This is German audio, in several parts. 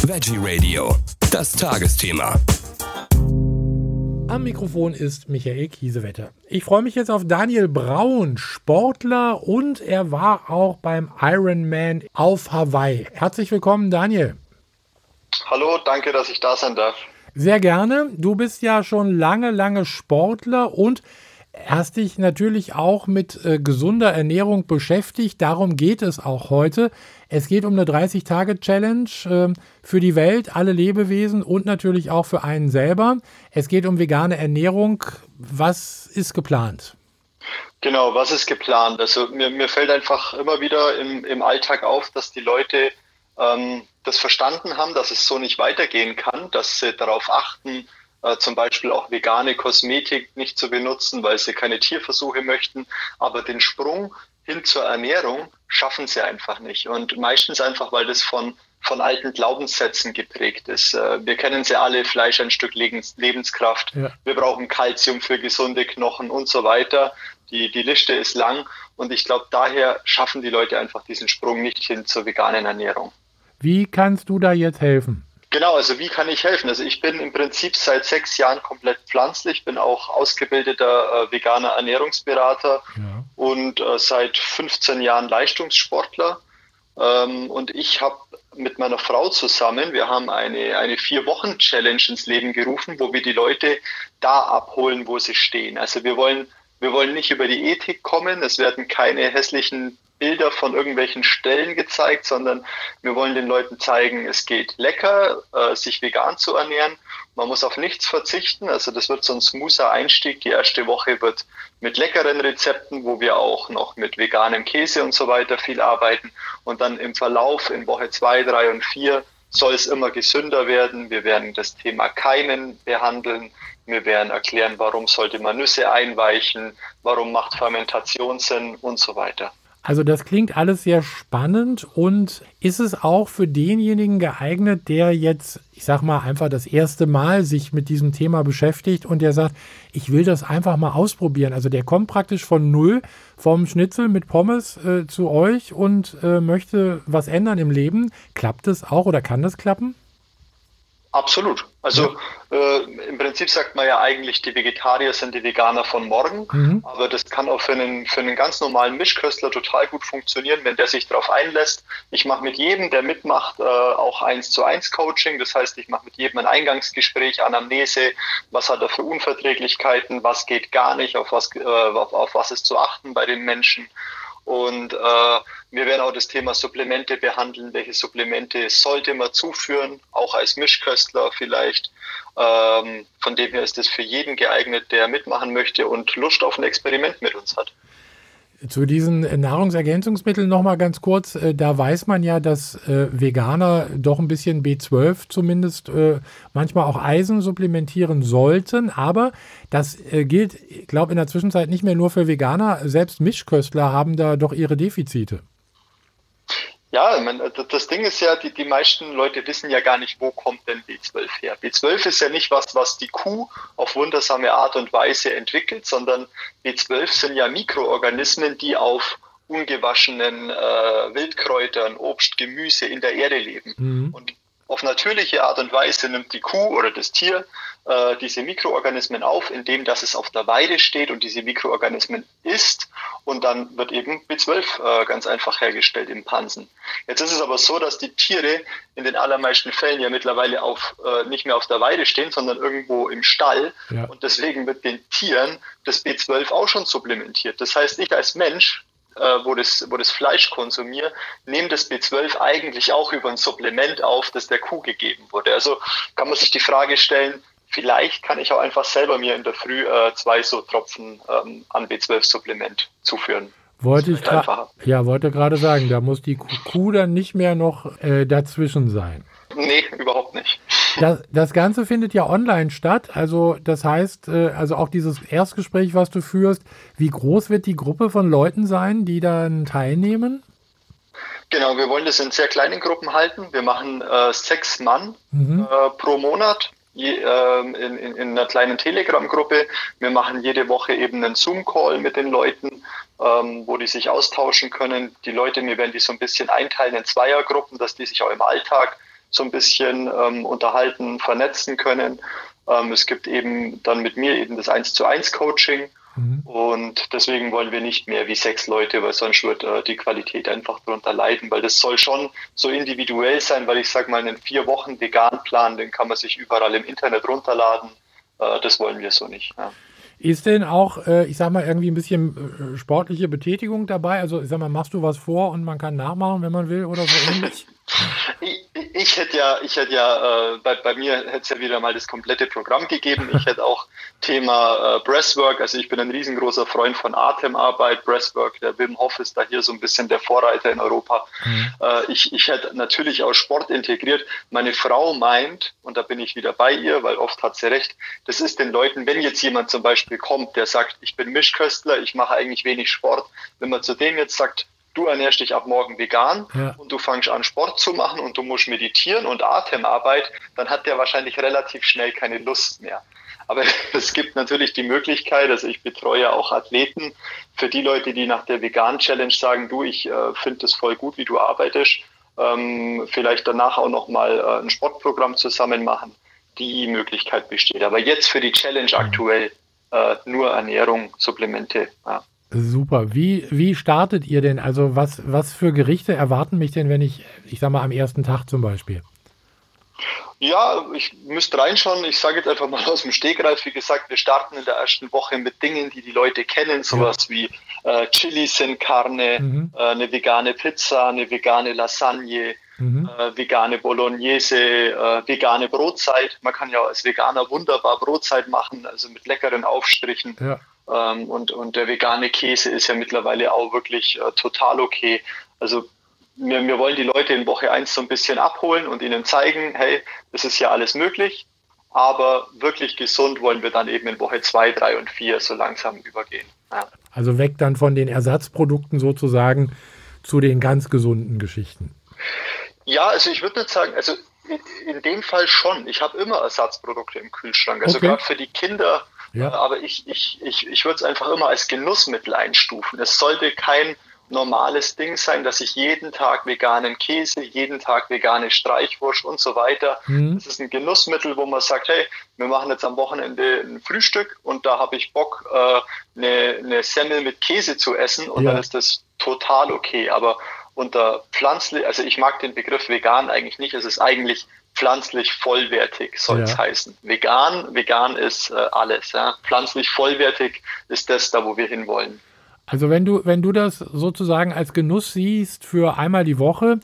Veggie Radio, das Tagesthema. Am Mikrofon ist Michael Kiesewetter. Ich freue mich jetzt auf Daniel Braun, Sportler, und er war auch beim Ironman auf Hawaii. Herzlich willkommen, Daniel. Hallo, danke, dass ich da sein darf. Sehr gerne. Du bist ja schon lange Sportler und hast dich natürlich auch mit gesunder Ernährung beschäftigt. Darum geht es auch heute. Es geht um eine 30-Tage-Challenge für die Welt, alle Lebewesen und natürlich auch für einen selber. Es geht um vegane Ernährung. Was ist geplant? Genau, was ist geplant? Also mir fällt einfach immer wieder im Alltag auf, dass die Leute das verstanden haben, dass es so nicht weitergehen kann, dass sie darauf achten, zum Beispiel auch vegane Kosmetik nicht zu benutzen, weil sie keine Tierversuche möchten. Aber den Sprung hin zur Ernährung schaffen sie einfach nicht. Und meistens einfach, weil das von alten Glaubenssätzen geprägt ist. Wir kennen sie alle, Fleisch ein Stück Lebenskraft. Ja. Wir brauchen Kalzium für gesunde Knochen und so weiter. Die Liste ist lang. Und ich glaube, daher schaffen die Leute einfach diesen Sprung nicht hin zur veganen Ernährung. Wie kannst du da jetzt helfen? Genau, also wie kann ich helfen? Also ich bin im Prinzip seit 6 Jahren komplett pflanzlich, bin auch ausgebildeter veganer Ernährungsberater und seit 15 Jahren Leistungssportler. Und ich habe mit meiner Frau zusammen, wir haben eine 4-Wochen-Challenge ins Leben gerufen, wo wir die Leute da abholen, wo sie stehen. Also wir wollen nicht über die Ethik kommen, es werden keine hässlichen Bilder von irgendwelchen Stellen gezeigt, sondern wir wollen den Leuten zeigen, es geht lecker, sich vegan zu ernähren. Man muss auf nichts verzichten, also das wird so ein smoother Einstieg. Die erste Woche wird mit leckeren Rezepten, wo wir auch noch mit veganem Käse und so weiter viel arbeiten. Und dann im Verlauf in Woche 2, 3 und 4 soll es immer gesünder werden. Wir werden das Thema Keimen behandeln. Wir werden erklären, warum sollte man Nüsse einweichen, warum macht Fermentation Sinn und so weiter. Also das klingt alles sehr spannend, und ist es auch für denjenigen geeignet, der jetzt, ich sag mal, einfach das erste Mal sich mit diesem Thema beschäftigt und der sagt, ich will das einfach mal ausprobieren. Also der kommt praktisch von null, vom Schnitzel mit Pommes zu euch und möchte was ändern im Leben. Klappt das auch oder kann das klappen? Absolut. Also im Prinzip sagt man ja eigentlich, die Vegetarier sind die Veganer von morgen, aber das kann auch für einen ganz normalen Mischköstler total gut funktionieren, wenn der sich darauf einlässt. Ich mache mit jedem, der mitmacht, auch 1:1 Coaching. Das heißt, ich mache mit jedem ein Eingangsgespräch, Anamnese, was hat er für Unverträglichkeiten, was geht gar nicht, auf was ist zu achten bei den Menschen. Und wir werden auch das Thema Supplemente behandeln. Welche Supplemente sollte man zuführen, auch als Mischköstler vielleicht. Von dem her ist es für jeden geeignet, der mitmachen möchte und Lust auf ein Experiment mit uns hat. Zu diesen Nahrungsergänzungsmitteln noch mal ganz kurz. Da weiß man ja, dass Veganer doch ein bisschen B12 zumindest, manchmal auch Eisen supplementieren sollten. Aber das gilt, ich glaube, in der Zwischenzeit nicht mehr nur für Veganer. Selbst Mischköstler haben da doch ihre Defizite. Ja, das Ding ist ja, die meisten Leute wissen ja gar nicht, wo kommt denn B12 her. B12 ist ja nicht was die Kuh auf wundersame Art und Weise entwickelt, sondern B12 sind ja Mikroorganismen, die auf ungewaschenen Wildkräutern, Obst, Gemüse in der Erde leben. Und auf natürliche Art und Weise nimmt die Kuh oder das Tier diese Mikroorganismen auf, indem dass es auf der Weide steht und diese Mikroorganismen isst, und dann wird eben B12 ganz einfach hergestellt im Pansen. Jetzt ist es aber so, dass die Tiere in den allermeisten Fällen ja mittlerweile nicht mehr auf der Weide stehen, sondern irgendwo im Stall. Ja. Und deswegen wird den Tieren das B12 auch schon supplementiert. Das heißt, ich als Mensch, wo das Fleisch konsumiere, nehme das B12 eigentlich auch über ein Supplement auf, das der Kuh gegeben wurde. Also kann man sich die Frage stellen, vielleicht kann ich auch einfach selber mir in der Früh 2 so Tropfen an B12-Supplement zuführen. Wollte gerade sagen, da muss die Kuh dann nicht mehr noch dazwischen sein. Nee, überhaupt nicht. Das Ganze findet ja online statt. Also das heißt, also auch dieses Erstgespräch, was du führst, wie groß wird die Gruppe von Leuten sein, die dann teilnehmen? Genau, wir wollen das in sehr kleinen Gruppen halten. Wir machen 6 Mann pro Monat. In einer kleinen Telegram-Gruppe. Wir machen jede Woche eben einen Zoom-Call mit den Leuten, wo die sich austauschen können. Die Leute, wir werden die so ein bisschen einteilen in Zweiergruppen, dass die sich auch im Alltag so ein bisschen unterhalten, vernetzen können. Es gibt eben dann mit mir eben das 1:1 Coaching. Und deswegen wollen wir nicht mehr wie 6 Leute, weil sonst wird die Qualität einfach darunter leiden, weil das soll schon so individuell sein, weil ich sage mal, einen 4 Wochen Vegan-Plan, den kann man sich überall im Internet runterladen. Das wollen wir so nicht. Ja. Ist denn auch, ich sag mal, irgendwie ein bisschen sportliche Betätigung dabei? Also, ich sag mal, machst du was vor und man kann nachmachen, wenn man will oder so ähnlich? Ich hätte ja, bei mir hätte es ja wieder mal das komplette Programm gegeben. Ich hätte auch Thema Breathwork, also ich bin ein riesengroßer Freund von Atemarbeit, Breathwork, der Wim Hof ist da hier so ein bisschen der Vorreiter in Europa. Ich hätte natürlich auch Sport integriert. Meine Frau meint, und da bin ich wieder bei ihr, weil oft hat sie recht, das ist den Leuten, wenn jetzt jemand zum Beispiel kommt, der sagt, ich bin Mischköstler, ich mache eigentlich wenig Sport, wenn man zu dem jetzt sagt, du ernährst dich ab morgen vegan und du fängst an Sport zu machen und du musst meditieren und Atemarbeit, dann hat der wahrscheinlich relativ schnell keine Lust mehr. Aber es gibt natürlich die Möglichkeit, also ich betreue auch Athleten, für die Leute, die nach der Vegan-Challenge sagen, du, ich finde das voll gut, wie du arbeitest, vielleicht danach auch nochmal ein Sportprogramm zusammen machen, die Möglichkeit besteht. Aber jetzt für die Challenge aktuell nur Ernährung, Supplemente, ja. Super. Wie startet ihr denn? Also was für Gerichte erwarten mich denn, wenn ich sag mal, am ersten Tag zum Beispiel? Ja, ich müsste reinschauen. Ich sage jetzt einfach mal aus dem Stegreif. Wie gesagt, wir starten in der ersten Woche mit Dingen, die die Leute kennen. Sowas wie Chili sin Carne, eine vegane Pizza, eine vegane Lasagne, vegane Bolognese, vegane Brotzeit. Man kann ja als Veganer wunderbar Brotzeit machen, also mit leckeren Aufstrichen. Ja. Und der vegane Käse ist ja mittlerweile auch wirklich total okay. Also wir wollen die Leute in Woche 1 so ein bisschen abholen und ihnen zeigen, hey, das ist ja alles möglich, aber wirklich gesund wollen wir dann eben in Woche 2, 3 und 4 so langsam übergehen. Ja. Also weg dann von den Ersatzprodukten sozusagen zu den ganz gesunden Geschichten. Ja, also ich würde nicht sagen, also in dem Fall schon. Ich habe immer Ersatzprodukte im Kühlschrank, also gerade für die Kinder. Ja. Aber ich würde es einfach immer als Genussmittel einstufen. Es sollte kein normales Ding sein, dass ich jeden Tag veganen Käse, jeden Tag vegane Streichwurst und so weiter. Das ist ein Genussmittel, wo man sagt, hey, wir machen jetzt am Wochenende ein Frühstück und da habe ich Bock, eine Semmel mit Käse zu essen und dann ist das total okay. Aber unter pflanzlich, also ich mag den Begriff vegan eigentlich nicht, es ist eigentlich pflanzlich vollwertig soll es heißen. Vegan ist alles. Ja. Pflanzlich vollwertig ist das da, wo wir hinwollen. Also wenn du das sozusagen als Genuss siehst für einmal die Woche,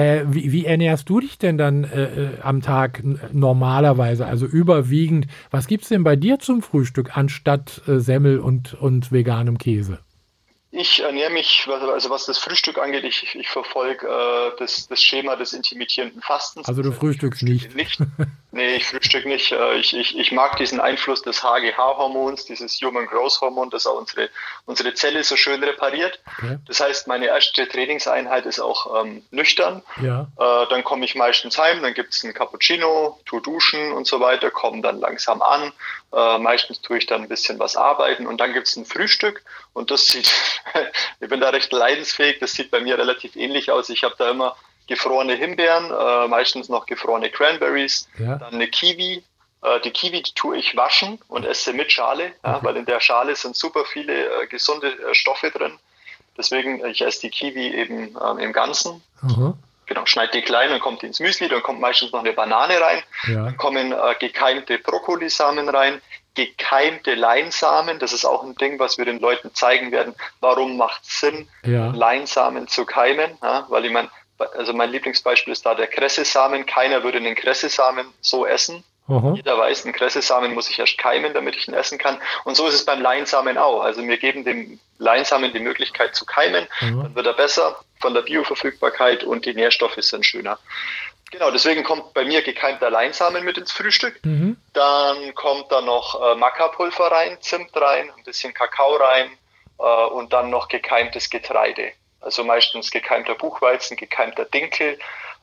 wie ernährst du dich denn dann am Tag normalerweise, also überwiegend? Was gibt es denn bei dir zum Frühstück anstatt Semmel und veganem Käse? Ich ernähre mich, also was das Frühstück angeht, ich verfolge das Schema des intermittierenden Fastens. Also du frühstückst nicht? Nee, ich frühstücke nicht. Ich mag diesen Einfluss des HGH-Hormons, dieses Human Growth Hormon, das auch unsere Zelle so schön repariert. Okay. Das heißt, meine erste Trainingseinheit ist auch nüchtern. Ja. Dann komme ich meistens heim, dann gibt es einen Cappuccino, tue duschen und so weiter, komme dann langsam an. Meistens tue ich dann ein bisschen was arbeiten und dann gibt es ein Frühstück und das sieht, ich bin da recht leidensfähig, das sieht bei mir relativ ähnlich aus. Ich habe da immer gefrorene Himbeeren, meistens noch gefrorene Cranberries, dann eine Kiwi. Die Kiwi tue ich waschen und esse mit Schale, weil in der Schale sind super viele gesunde Stoffe drin. Deswegen, ich esse die Kiwi eben im Ganzen. Genau, schneide die klein, dann kommt die ins Müsli, dann kommt meistens noch eine Banane rein, dann kommen gekeimte Brokkolisamen rein, gekeimte Leinsamen, das ist auch ein Ding, was wir den Leuten zeigen werden, warum macht es Sinn, Leinsamen zu keimen, weil ich meine, also mein Lieblingsbeispiel ist da der Kressesamen, keiner würde einen Kressesamen so essen. Jeder weiß, einen Kressesamen muss ich erst keimen, damit ich ihn essen kann. Und so ist es beim Leinsamen auch. Also wir geben dem Leinsamen die Möglichkeit zu keimen, dann wird er besser von der Bioverfügbarkeit und die Nährstoffe sind schöner. Genau, deswegen kommt bei mir gekeimter Leinsamen mit ins Frühstück. Dann kommt da noch Maca-Pulver rein, Zimt rein, ein bisschen Kakao rein und dann noch gekeimtes Getreide. Also meistens gekeimter Buchweizen, gekeimter Dinkel.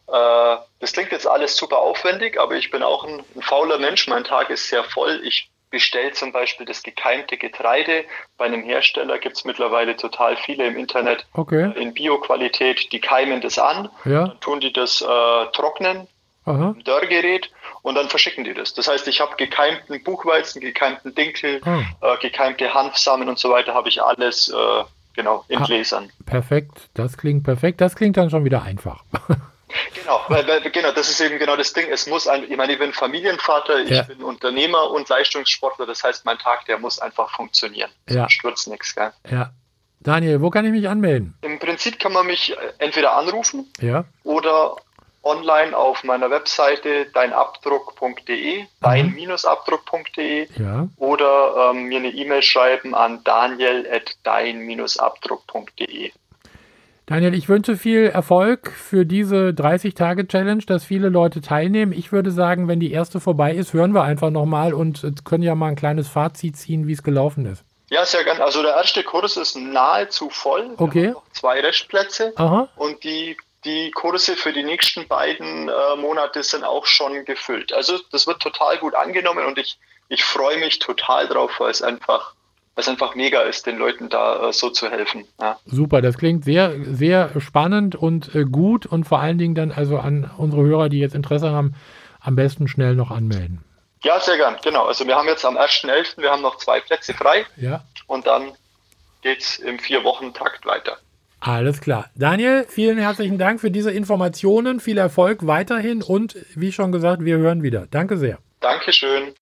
Das klingt jetzt alles super aufwendig, aber ich bin auch ein fauler Mensch. Mein Tag ist sehr voll. Ich bestelle zum Beispiel das gekeimte Getreide. Bei einem Hersteller gibt es mittlerweile total viele im Internet in Bio-Qualität. Die keimen das an, dann tun die das trocknen Dörrgerät und dann verschicken die das. Das heißt, ich habe gekeimten Buchweizen, gekeimten Dinkel, gekeimte Hanfsamen und so weiter, habe ich alles in Gläsern. Perfekt, das klingt perfekt. Das klingt dann schon wieder einfach. Genau, genau, das ist eben genau das Ding. Es muss ich bin Familienvater, ich bin Unternehmer und Leistungssportler. Das heißt, mein Tag, der muss einfach funktionieren. Sonst wird's nichts, gell? Ja. Daniel, wo kann ich mich anmelden? Im Prinzip kann man mich entweder anrufen oder online auf meiner Webseite deinabdruck.de, dein-abdruck.de oder mir eine E-Mail schreiben an daniel@dein-abdruck.de. Daniel, ich wünsche viel Erfolg für diese 30-Tage-Challenge, dass viele Leute teilnehmen. Ich würde sagen, wenn die erste vorbei ist, hören wir einfach nochmal und können ja mal ein kleines Fazit ziehen, wie es gelaufen ist. Ja, sehr gerne. Also der erste Kurs ist nahezu voll. Okay. Wir haben noch 2 Restplätze. Aha. Und die Kurse für die nächsten beiden Monate sind auch schon gefüllt. Also das wird total gut angenommen und ich freue mich total drauf, weil es einfach mega ist, den Leuten da so zu helfen. Ja. Super, das klingt sehr, sehr spannend und gut und vor allen Dingen dann also an unsere Hörer, die jetzt Interesse haben, am besten schnell noch anmelden. Ja, sehr gern, genau. Also wir haben jetzt am 1.11., wir haben noch 2 Plätze frei und dann geht's im 4-Wochen-Takt weiter. Alles klar. Daniel, vielen herzlichen Dank für diese Informationen, viel Erfolg weiterhin und wie schon gesagt, wir hören wieder. Danke sehr. Dankeschön.